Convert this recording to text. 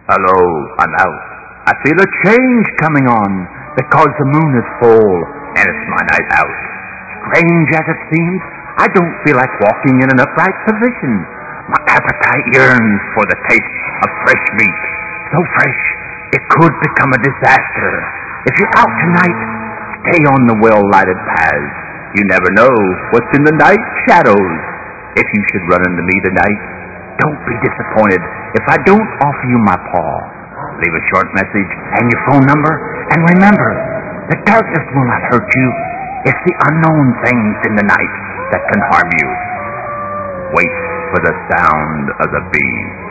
Hello, I'm out. I feel a change coming on because the moon is full and it's my night out. Strange as it seems, I don't feel like walking in an upright position. My appetite yearns for the taste of fresh meat. So fresh, it could become a disaster. If you're out tonight, stay on the well-lighted paths. You never know what's in the night shadows. If you should run into me tonight, don't be disappointed if I don't offer you my paw. Leave a short message and your phone number, and remember, the darkness will not hurt you. It's the unknown things in the night that can harm you. Wait for the sound of the bee.